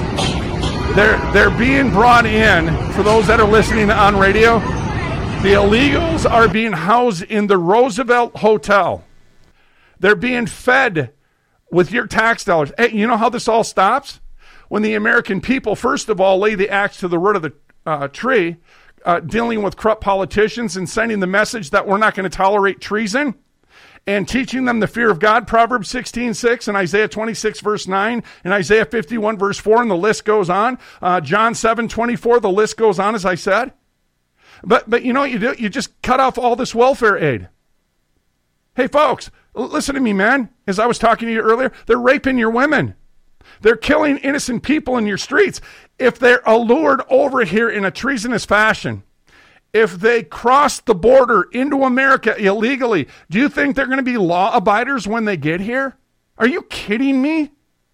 S1: They're being brought in, for those that are listening on radio, the illegals are being housed in the Roosevelt Hotel. They're being fed with your tax dollars. Hey, you know how this all stops? When the American people, first of all, lay the axe to the root of the tree, dealing with corrupt politicians and sending the message that we're not going to tolerate treason, and teaching them the fear of God, Proverbs 16:6 and Isaiah 26, verse 9, and Isaiah 51, verse 4, and the list goes on. John 7:24, the list goes on, as I said. But you know what you do? You just cut off all this welfare aid. Hey, folks, listen to me, man. As I was talking to you earlier, they're raping your women. They're killing innocent people in your streets. If they're allured over here in a treasonous fashion, if they cross the border into America illegally, do you think they're going to be law abiders when they get here? Are you kidding me?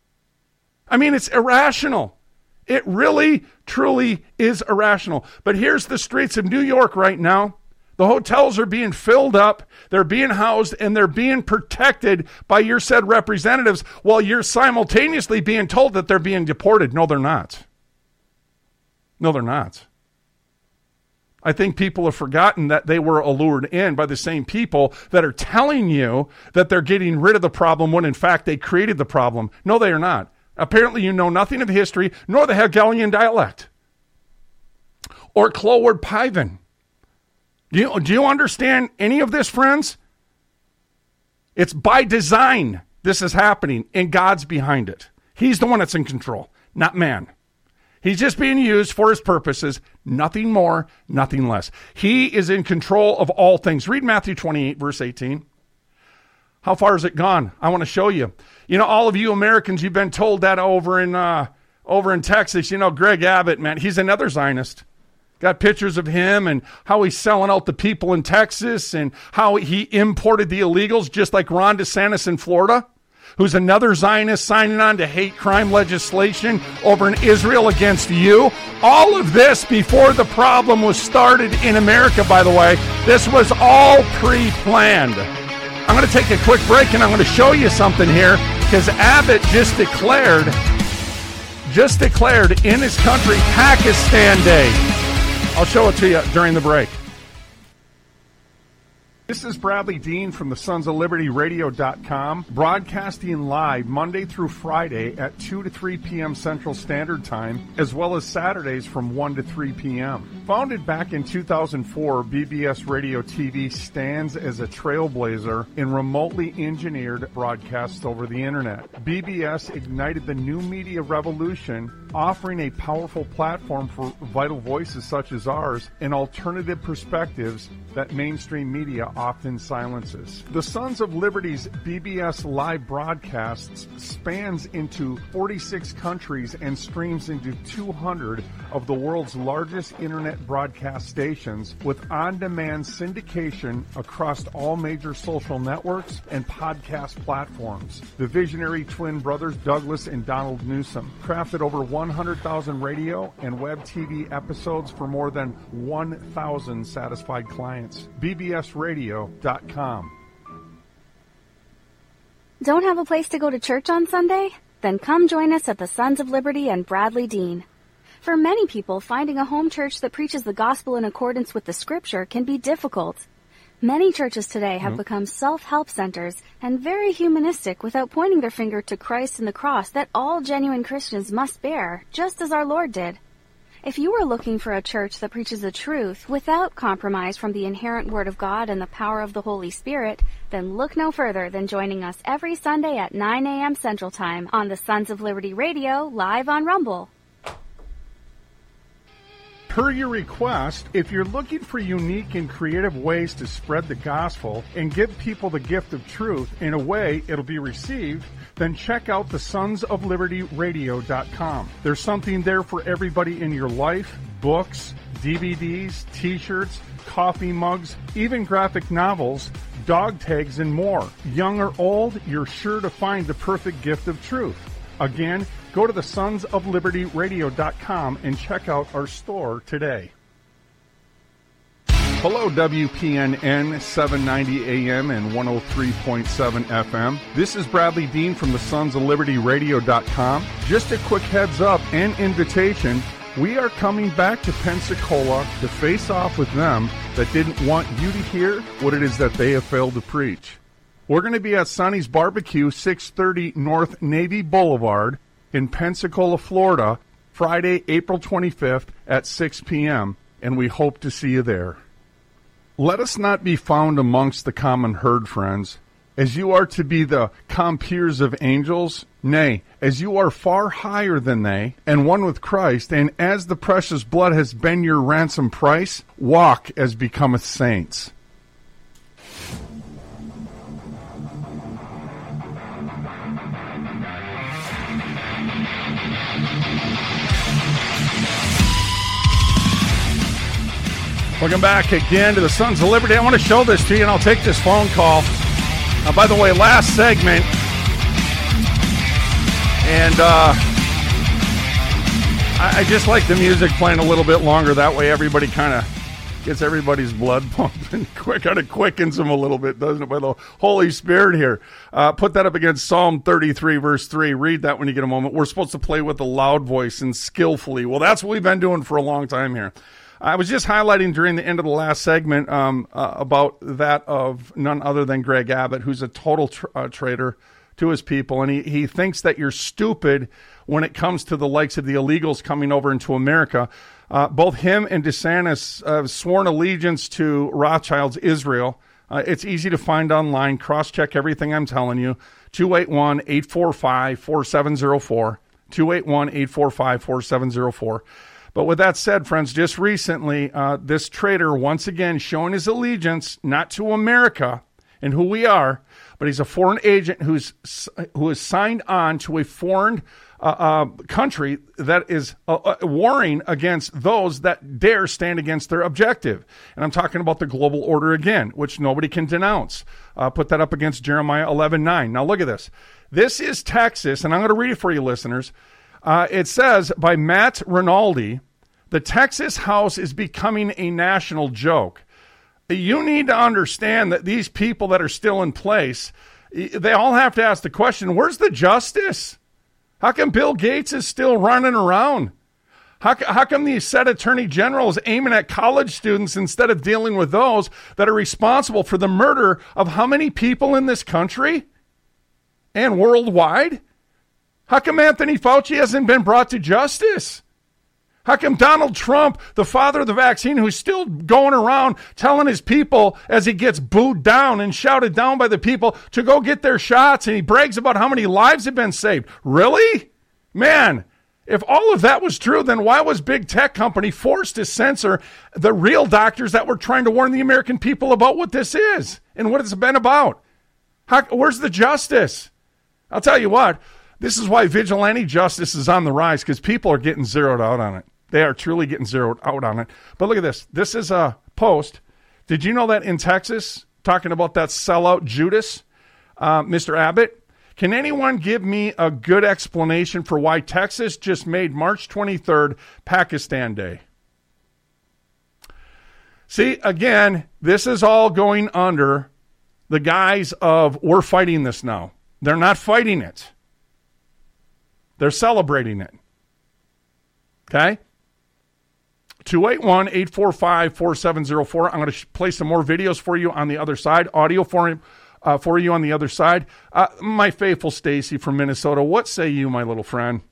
S1: I mean, it's irrational. It really, truly is irrational. But here's the streets of New York right now. The hotels are being filled up, they're being housed, and they're being protected by your said representatives while you're simultaneously being told that they're being deported. No, they're not. No, they're not. I think people have forgotten that they were allured in by the same people that are telling you that they're getting rid of the problem when in fact they created the problem. No, they are not. Apparently you know nothing of history, nor the Hegelian dialect. Or Cloward Piven. Do you understand any of this, friends? It's by design this is happening, and God's behind it. He's the one that's in control, not man. He's just being used for his purposes, nothing more, nothing less. He is in control of all things. Read Matthew 28, verse 18. How far has it gone? I want to show you. You know, all of you Americans, you've been told that over in Texas. You know, Greg Abbott, man, he's another Zionist. Got pictures of him and how he's selling out the people in Texas and how he imported the illegals, just like Ron DeSantis in Florida, who's another Zionist signing on to hate crime legislation over in Israel against you. All of this before the problem was started in America, by the way. This was all pre-planned. I'm going to take a quick break and I'm going to show you something here, because Abbott just declared in his country Pakistan Day. I'll show it to you during the break. This is Bradley Dean from the Sons of Liberty Radio.com, broadcasting live Monday through Friday at 2 to 3 p.m. Central Standard Time, as well as Saturdays from 1 to 3 p.m. Founded back in 2004, BBS Radio TV stands as a trailblazer in remotely engineered broadcasts over the Internet. BBS ignited the new media revolution, offering a powerful platform for vital voices such as ours and alternative perspectives that mainstream media often silences. The Sons of Liberty's BBS live broadcasts spans into 46 countries and streams into 200 of the world's largest internet broadcast stations, with on-demand syndication across all major social networks and podcast platforms. The visionary twin brothers Douglas and Donald Newsom crafted over 100,000 radio and web TV episodes for more than 1,000 satisfied clients. BBSradio.com.
S7: Don't have a place to go to church on Sunday? Then come join us at the Sons of Liberty and Bradley Dean. For many people, finding a home church that preaches the gospel in accordance with the scripture can be difficult. Many churches today have become self-help centers and very humanistic without pointing their finger to Christ and the cross that all genuine Christians must bear, just as our Lord did. If you are looking for a church that preaches the truth without compromise from the inherent Word of God and the power of the Holy Spirit, then look no further than joining us every Sunday at 9 a.m. Central Time on the Sons of Liberty Radio, live on Rumble.
S1: Per your request, if you're looking for unique and creative ways to spread the gospel and give people the gift of truth in a way it'll be received, then check out the sonsoflibertyradio.com. There's something there for everybody in your life: books, DVDs, t-shirts, coffee mugs, even graphic novels, dog tags, and more. Young or old, you're sure to find the perfect gift of truth. Again, go to the sonsoflibertyradio.com and check out our store today. Hello, WPNN 790 AM and 103.7 FM. This is Bradley Dean from the sonsoflibertyradio.com. Just a quick heads up and invitation. We are coming back to Pensacola to face off with them that didn't want you to hear what it is that they have failed to preach. We're going to be at Sonny's Barbecue, 630 North Navy Boulevard in Pensacola, Florida, Friday, April 25th at 6 p.m., and we hope to see you there. Let us not be found amongst the common herd, friends, as you are to be the compeers of angels, nay, as you are far higher than they, and one with Christ, and as the precious blood has been your ransom price, walk as becometh saints. Welcome back again to the Sons of Liberty. I want to show this to you, and I'll take this phone call. By the way, last segment, and I just like the music playing a little bit longer. That way everybody kind of gets everybody's blood pumping quick. Kind of quickens them a little bit, doesn't it, by the Holy Spirit here. Put that up against Psalm 33, verse 3. Read that when you get a moment. We're supposed to play with a loud voice and skillfully. Well, that's what we've been doing for a long time here. I was just highlighting during the end of the last segment about that of none other than Greg Abbott, who's a total traitor to his people. And he thinks that you're stupid when it comes to the likes of the illegals coming over into America. Both him and DeSantis have sworn allegiance to Rothschild's Israel. It's easy to find online. Cross-check everything I'm telling you. 281-845-4704. 281-845-4704. But with that said, friends, just recently, this traitor once again showing his allegiance not to America and who we are, but he's a foreign agent who is signed on to a foreign country that is warring against those that dare stand against their objective. And I'm talking about the global order again, which nobody can denounce. Put that up against Jeremiah 11:9. Now look at this. This is Texas, and I'm going to read it for you, listeners. It says, by Matt Rinaldi, the Texas House is becoming a national joke. You need to understand that these people that are still in place, they all have to ask the question, where's the justice? How come Bill Gates is still running around? How come the said attorney general is aiming at college students instead of dealing with those that are responsible for the murder of how many people in this country and worldwide? How come Anthony Fauci hasn't been brought to justice? How come Donald Trump, the father of the vaccine, who's still going around telling his people as he gets booed down and shouted down by the people to go get their shots, and he brags about how many lives have been saved? Really? Man, if all of that was true, then why was big tech company forced to censor the real doctors that were trying to warn the American people about what this is and what it's been about? Where's the justice? I'll tell you what, this is why vigilante justice is on the rise, because people are getting zeroed out on it. They are truly getting zeroed out on it. But look at this. This is a post. Did you know that in Texas, talking about that sellout Judas, Mr. Abbott, can anyone give me a good explanation for why Texas just made March 23rd Pakistan Day? See, again, this is all going under the guise of we're fighting this now. They're not fighting it. They're celebrating it. Okay? 281-845-4704. I'm going to play some more videos for you on the other side, audio for you on the other side. My faithful Stacy from Minnesota, what say you, my little friend?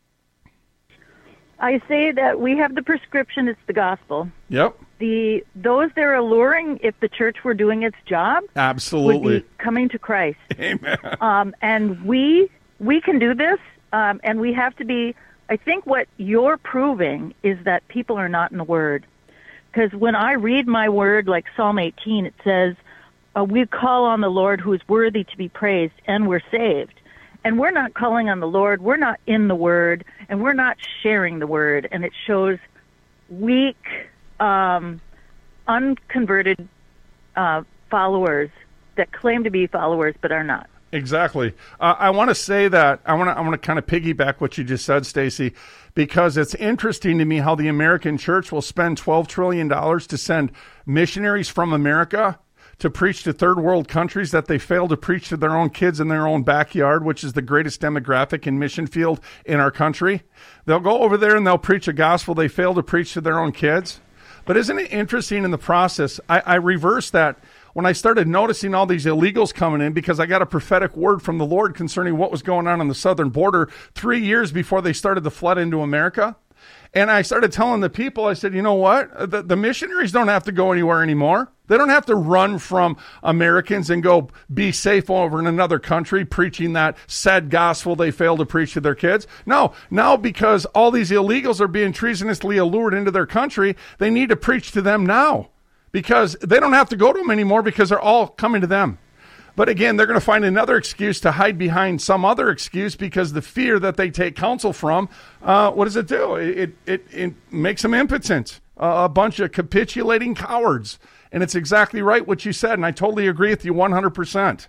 S12: I say that we have the prescription, it's the gospel.
S1: Yep.
S12: Those they're alluring, if the church were doing its job,
S1: absolutely
S12: would be coming to Christ.
S1: Amen.
S12: And we can do this, and we have to be. I think what you're proving is that people are not in the Word. Because when I read my Word, like Psalm 18, it says, we call on the Lord who is worthy to be praised, and we're saved. And we're not calling on the Lord, we're not in the Word, and we're not sharing the Word. And it shows weak, unconverted followers that claim to be followers but are not.
S1: Exactly. I want to say that I want to kind of piggyback what you just said, Stacy, because it's interesting to me how the American church will spend $12 trillion to send missionaries from America to preach to third world countries that they fail to preach to their own kids in their own backyard, which is the greatest demographic and mission field in our country. They'll go over there and they'll preach a gospel they fail to preach to their own kids. But isn't it interesting in the process? I reversed that when I started noticing all these illegals coming in, because I got a prophetic word from the Lord concerning what was going on the southern border 3 years before they started to flood into America. And I started telling the people, I said, you know what? The missionaries don't have to go anywhere anymore. They don't have to run from Americans and go be safe over in another country preaching that said gospel they failed to preach to their kids. No, now because all these illegals are being treasonously allured into their country, they need to preach to them now. Because they don't have to go to them anymore because they're all coming to them. But again, they're going to find another excuse to hide behind some other excuse because the fear that they take counsel from, what does it do? It makes them impotent, a bunch of capitulating cowards. And it's exactly right what you said, and I totally agree with you 100%.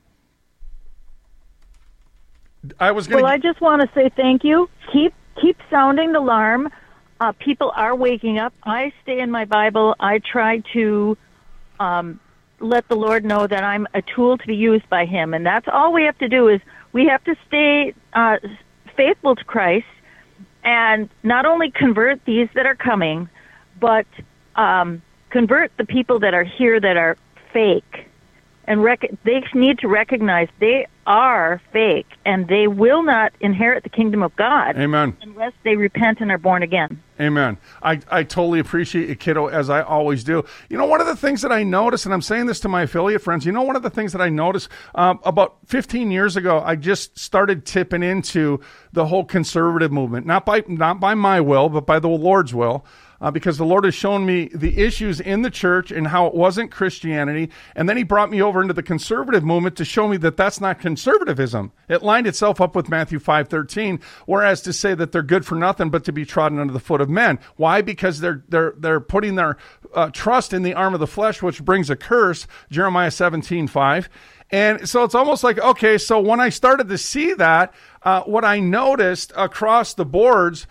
S1: I
S12: just want to say thank you. Keep sounding the alarm. People are waking up. I stay in my Bible. I try to let the Lord know that I'm a tool to be used by Him. And that's all we have to do is we have to stay faithful to Christ and not only convert these that are coming, but convert the people that are here that are fake. And they need to recognize they are fake, and they will not inherit the kingdom of God.
S1: Amen.
S12: Unless they repent and are born again.
S1: Amen. I totally appreciate you, kiddo, as I always do. You know, one of the things that I noticed, and I'm saying this to my affiliate friends, one of the things that I noticed about 15 years ago, I just started tipping into the whole conservative movement, not by my will, but by the Lord's will. because the Lord has shown me the issues in the church and how it wasn't Christianity. And then he brought me over into the conservative movement to show me that that's not conservatism. It lined itself up with Matthew 5:13, whereas to say that they're good for nothing but to be trodden under the foot of men. Why? Because they're putting their trust in the arm of the flesh, which brings a curse, Jeremiah 17:5. And so it's almost like, okay, so when I started to see that, what I noticed across the boards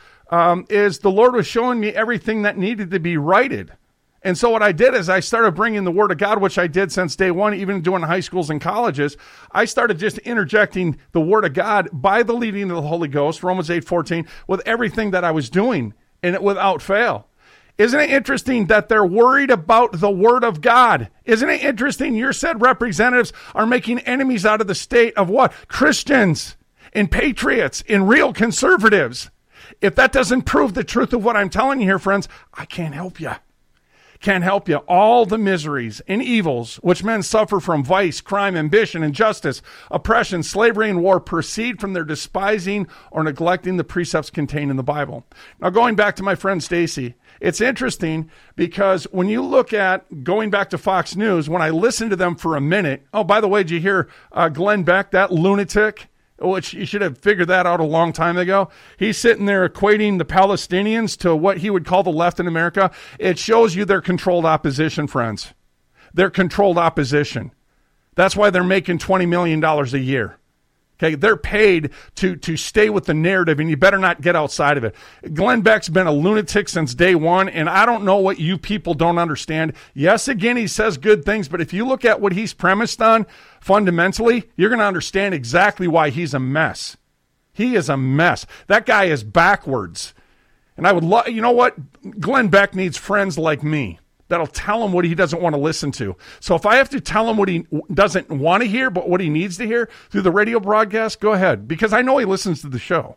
S1: is the Lord was showing me everything that needed to be righted. And so what I did is I started bringing the Word of God, which I did since day one, even doing high schools and colleges. I started just interjecting the Word of God by the leading of the Holy Ghost, Romans 8:14, with everything that I was doing, and it without fail. Isn't it interesting that they're worried about the Word of God? Isn't it interesting your said representatives are making enemies out of the state of what? Christians and patriots and real conservatives. If that doesn't prove the truth of what I'm telling you here, friends, I can't help you. Can't help you. All the miseries and evils which men suffer from vice, crime, ambition, injustice, oppression, slavery, and war proceed from their despising or neglecting the precepts contained in the Bible. Now, going back to my friend Stacy, it's interesting because when you look at going back to Fox News, when I listened to them for a minute, oh, by the way, did you hear Glenn Beck, that lunatic? Which you should have figured that out a long time ago. He's sitting there equating the Palestinians to what he would call the left in America. It shows you they're controlled opposition, friends. They're controlled opposition. That's why they're making $20 million a year. Okay, they're paid to stay with the narrative, and you better not get outside of it. Glenn Beck's been a lunatic since day one, and I don't know what you people don't understand. Yes, again, he says good things, but if you look at what he's premised on fundamentally, you're going to understand exactly why he's a mess. He is a mess. That guy is backwards. And I would love, you know what? Glenn Beck needs friends like me that'll tell him what he doesn't want to listen to. So if I have to tell him what he doesn't want to hear, but what he needs to hear through the radio broadcast, go ahead, because I know he listens to the show.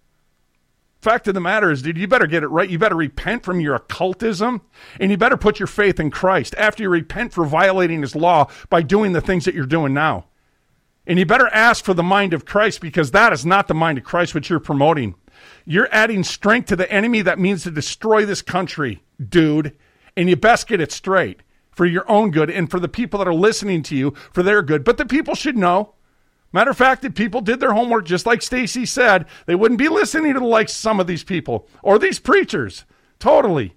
S1: Fact of the matter is, dude, you better get it right. You better repent from your occultism, and you better put your faith in Christ after you repent for violating his law by doing the things that you're doing now. And you better ask for the mind of Christ, because that is not the mind of Christ which you're promoting. You're adding strength to the enemy that means to destroy this country, dude. And you best get it straight for your own good and for the people that are listening to you for their good. But the people should know. Matter of fact, if people did their homework, just like Stacy said, they wouldn't be listening to the likes of some of these people or these preachers. Totally.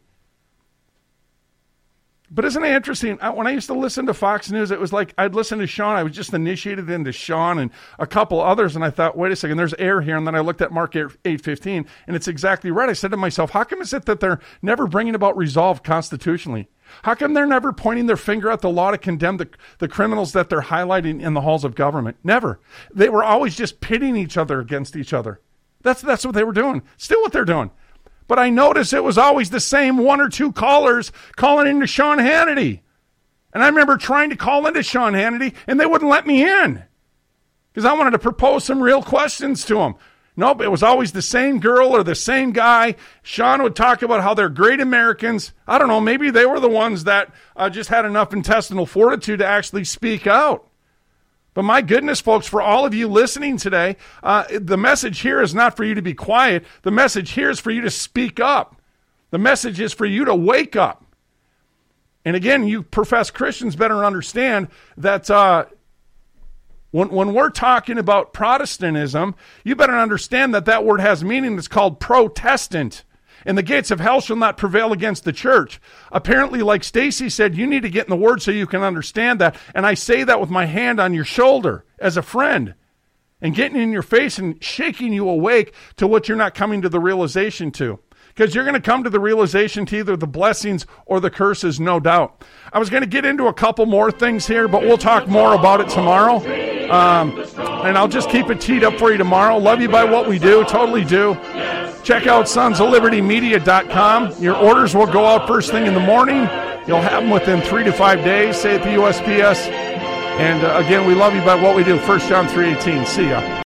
S1: But isn't it interesting? When I used to listen to Fox News, it was like I'd listen to Sean. I was just initiated into Sean and a couple others, and I thought, wait a second, there's error here. And then I looked at Mark 8:15, and it's exactly right. I said to myself, how come is it that they're never bringing about resolve constitutionally? How come they're never pointing their finger at the law to condemn the criminals that they're highlighting in the halls of government? Never. They were always just pitting each other against each other. That's what they were doing. Still what they're doing. But I noticed it was always the same one or two callers calling into Sean Hannity. And I remember trying to call into Sean Hannity, and they wouldn't let me in because I wanted to propose some real questions to him. Nope, it was always the same girl or the same guy. Sean would talk about how they're great Americans. I don't know, maybe they were the ones that just had enough intestinal fortitude to actually speak out. But my goodness, folks, for all of you listening today, the message here is not for you to be quiet. The message here is for you to speak up. The message is for you to wake up. And again, you professed Christians better understand that when we're talking about Protestantism, you better understand that word has meaning. It's called Protestant. And the gates of hell shall not prevail against the church. Apparently, like Stacy said, you need to get in the Word so you can understand that. And I say that with my hand on your shoulder as a friend and getting in your face and shaking you awake to what you're not coming to the realization to. Because you're going to come to the realization to either the blessings or the curses, no doubt. I was going to get into a couple more things here, but we'll talk more about it tomorrow. And I'll just keep it teed up for you tomorrow. Love you by what we do, totally do. Check out sonsoflibertymedia.com. Your orders will go out first thing in the morning. You'll have them within 3 to 5 days, say at the USPS. And again, we love you by what we do. 1 John 3:18. See ya.